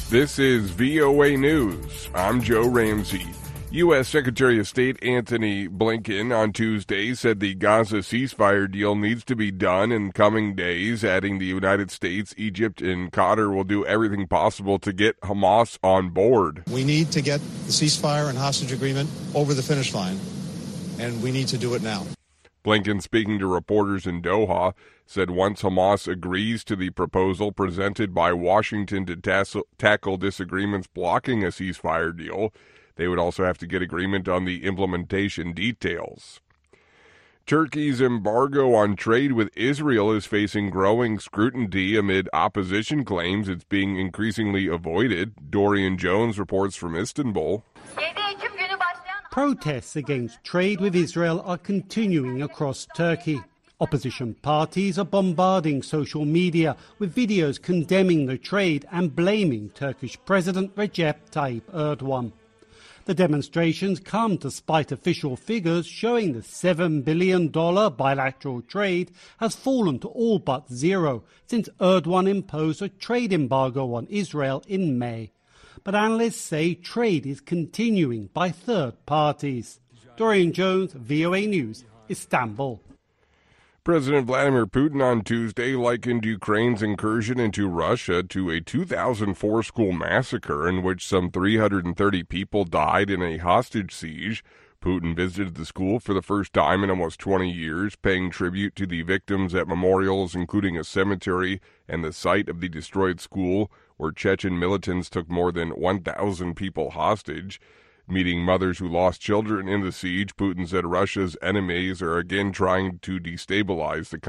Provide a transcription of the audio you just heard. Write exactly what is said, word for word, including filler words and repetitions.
This is V O A News. I'm Joe Ramsey. U S. Secretary of State Antony Blinken on Tuesday said the Gaza ceasefire deal needs to be done in coming days, adding the United States, Egypt, and Qatar will do everything possible to get Hamas on board. We need to get the ceasefire and hostage agreement over the finish line, and we need to do it now. Blinken, speaking to reporters in Doha, said once Hamas agrees to the proposal presented by Washington to tassel, tackle disagreements blocking a ceasefire deal, they would also have to get agreement on the implementation details. Turkey's embargo on trade with Israel is facing growing scrutiny amid opposition claims it's being increasingly avoided. Dorian Jones reports from Istanbul. Protests against trade with Israel are continuing across Turkey. Opposition parties are bombarding social media with videos condemning the trade and blaming Turkish President Recep Tayyip Erdogan. The demonstrations come despite official figures showing the seven billion dollars bilateral trade has fallen to all but zero since Erdogan imposed a trade embargo on Israel in May. But analysts say trade is continuing by third parties. Dorian Jones, V O A News, Istanbul. President Vladimir Putin on Tuesday likened Ukraine's incursion into Russia to a two thousand four school massacre in which some three hundred thirty people died in a hostage siege. Putin visited the school for the first time in almost twenty years, paying tribute to the victims at memorials, including a cemetery and the site of the destroyed school, where Chechen militants took more than one thousand people hostage. Meeting mothers who lost children in the siege, Putin said Russia's enemies are again trying to destabilize the country.